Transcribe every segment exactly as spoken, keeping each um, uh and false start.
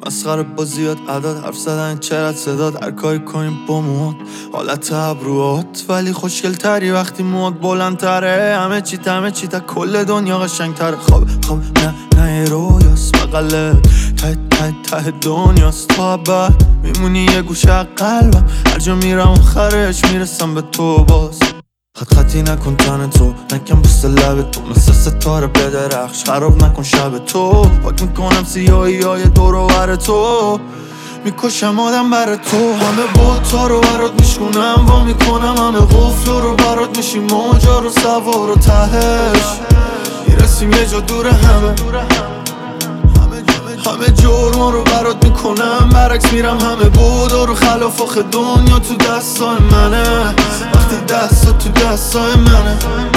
مسخره با زیاد عدد حرف زدن چرت صداد هر کاری کنیم با مواد حالت ابروات ولی خوشگل تری وقتی مواد بلندتره همه چی همه چی تا کل دنیا قشنگ تره خواب خواب نه نه رویاست بغله ته ته ته دنیاست تا بعد میمونی یه گوشه قلبم هر جا میرم آخرش میرسم به تو باز خط خطی نکن تن تو نکن بوست لب تو مثل ستاره بدرخش خراب نکن شب تو پاک میکنم سیاهی های دور و بر تو میکشم آدم بر تو همه بوتا رو برات میشونم وا میکنم همه قفل رو برات میشیم موجا رو سوار و تهش میرسیم یه جا دور همه همه جرما رو برات میکنم برعکس میرم همه بودا رو خلاف آخه دنیا تو دستای منه وقتی دستا تو دستای منه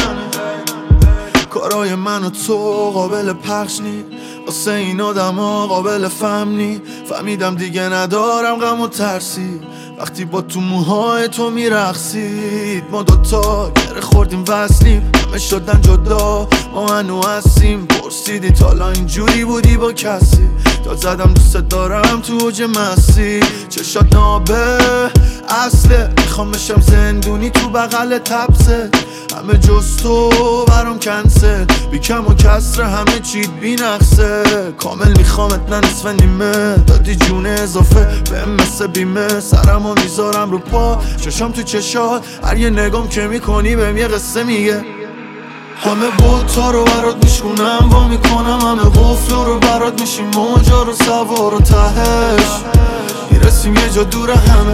کارای من و تو قابل پخش نی واسه این آدم ها قابل فهم نی فهمیدم دیگه ندارم غم و ترسی وقتی با تو موهای تو میرقصید ما دوتا گره خوردیم وصلیم همه شدن جدا ما هنو هستیم پرسیدی تا حالا اینجوری بودی با کسی تا زدم دوست دارم تو اوج مستی چشات نابه اصله میخوام بشم زندونی تو بغل تبسه همه جز تو برام کنسل بی کم و کسر همه چیت بی نقصه کامل میخوامت نه نصف نیمه دادی جون اضافه به مثل بیمه سرمو میذارم رو پا چشام تو چشات هر یه نگام که میکنی بهم یه قصه میگه همه بوتا رو برات میشونم وا میکنم همه قفل رو برات میشیم موجا رو سوار و تهش میرسیم یه جا دور همه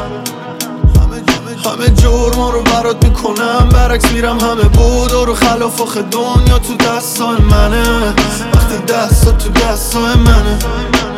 همه جرما رو برات میکنم برعکس میرم همه بودا رو خلاف آخه دنیا تو دستای منه وقتی دستا تو دستای منه